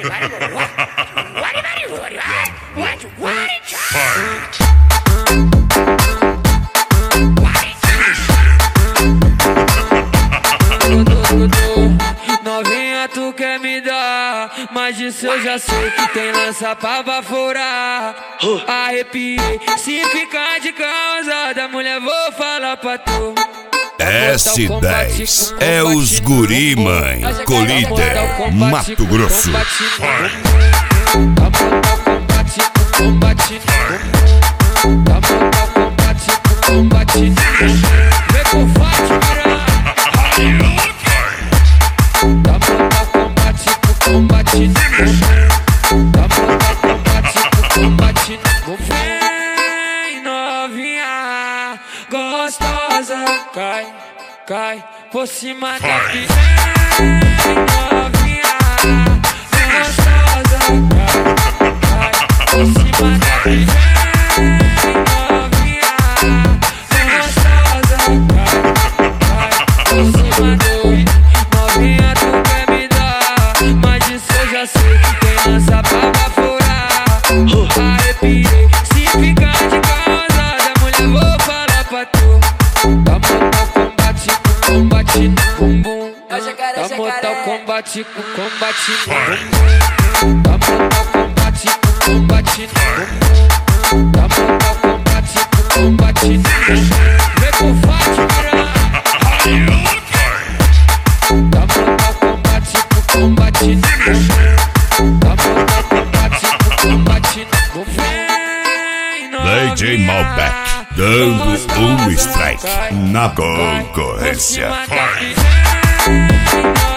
Novinha, tu quer me dar, mas disso eu já sei que tem lança pra baforar. Arrepiei, se ficar de causada, mulher, vou falar pra tu. S10 é os guri, mãe. Colíder, Mato Grosso. Vem com Fátima. Vem novinha gostosa, cai, cai por cima da piranha. Novinha gostosa, cai, cai por cima da piranha. Novinha gostosa, cai, cai por cima do. Novinha, tu quer me dar, mas disso eu já sei que tem lança pra baforar. Arrepiei, se ficar de causada, mulher, vou falar pra tu. Tá combate no bumbum. Tá mortal combate com combate no bumbum. Tá mortal combate com combate no bumbum. Tá mortal combate com combate no bumbum. Vem com Fátima. Tá mortal combate com combate no bumbum. Tá mortal combate com combate no bumbum. DJ Malbec dando strike na concorrência.